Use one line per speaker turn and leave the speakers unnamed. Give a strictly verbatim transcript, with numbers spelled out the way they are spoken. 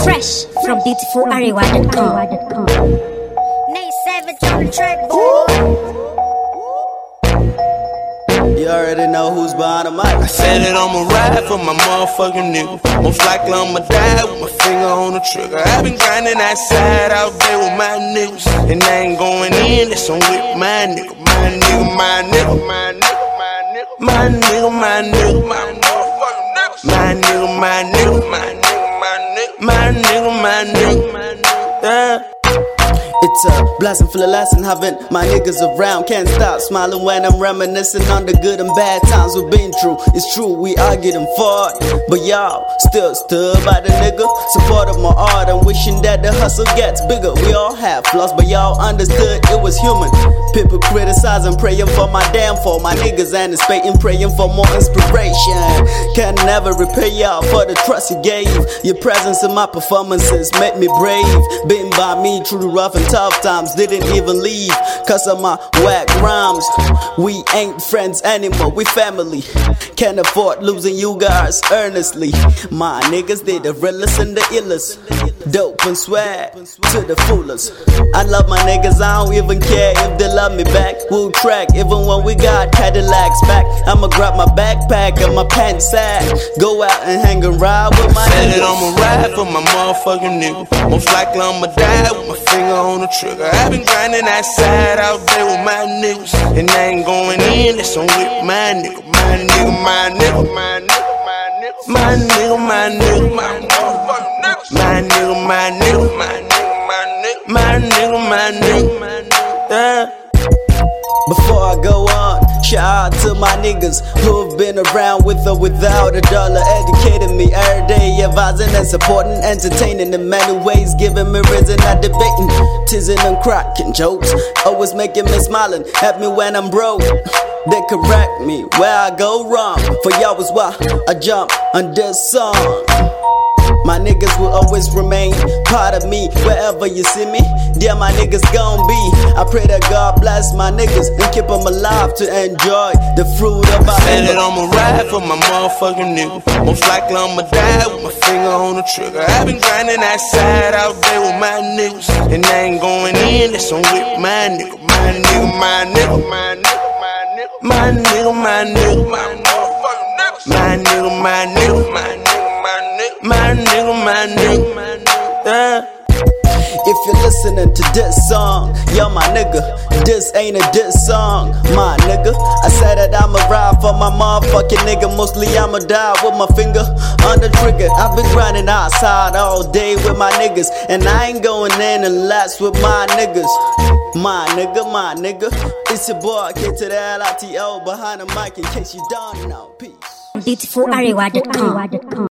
Fresh from beautiful arewa dot com.
Nate Savage on the track, boy.
You already know who's behind the mic.
I said that I'ma ride for my motherfucking nigga. Most likely I'ma die with my finger on the trigger. I been grinding outside out there with my niggas, and I ain't going in, that's on with my nigga. My nigga, my nigga, my nigga, my nigga, my nigga, my nigga, my nigga, my nigga, my nigga, my nigga, my nigga, my nigga, yeah.
It's a blessing full of lesson, having my niggas around. Can't stop smiling when I'm reminiscing on the good and bad times we've been through. It's true, we are getting fought, but y'all still stood by the nigga. Supported my art, I'm wishing that the hustle gets bigger. We all have flaws, but y'all understood it was human. People criticizing, praying for my downfall. My niggas anticipating, praying for more inspiration. Can never repay y'all for the trust you gave. Your presence in my performances made me brave. Been by me through the rough and tough times, didn't even leave cause of my whack rhymes. We ain't friends anymore, we family. Can't afford losing you guys earnestly. My niggas, they the realest and the illest. Dope and swag to the fullest. I love my niggas, I don't even care if they love me back. We'll track even when we got Cadillacs back. I'ma grab my backpack and my pants sack, go out and hang and ride with my
Said that
niggas.
I'ma ride for my motherfucking nigga. Most likely I'ma die with my finger on the trigger. I been grinding outside out there with my niggas, and I ain't going in, that's on with my nigga. My nigga, my nigga, my nigga, my nigga, my nigga, my nigga, my nigga, my nigga, my nigga, my nigga, my nigga, my nigga, yeah.
Before I go on, shout out to my niggas who've been around with or without a dollar, educating me every day, advising and supporting, entertaining in many ways, giving me reason, not debating, teasing and cracking jokes, always making me smiling, help me when I'm broke. They correct me where I go wrong. For y'all is why I jump on this song. My niggas will always remain part of me. Wherever you see me, there my niggas gon' be. I pray that God bless my niggas and keep them alive to enjoy the fruit of our
Said that
labor.
I'ma ride for my motherfucking nigga. Most likely I'ma die with my finger on the trigger. I been grinding outside out there with my niggas, and I ain't going in, that's on with my nigga. My nigga, my nigga, my nigga, my nigga, my nigga, my nigga, my nigga, my nigga, my nigga, my nigga, my nigga, my nigga, yeah.
If you're listening to this song, yo my nigga, this ain't a diss song, my nigga. I said that I'ma ride for my motherfucking nigga. Mostly I'ma die with my finger on the trigger. I've been grinding outside all day with my niggas, and I ain't going in unless with my niggas. My nigga, my nigga, it's your boy K to the L I T O behind the mic in case you don't know. Peace.
beautiful arewa dot com.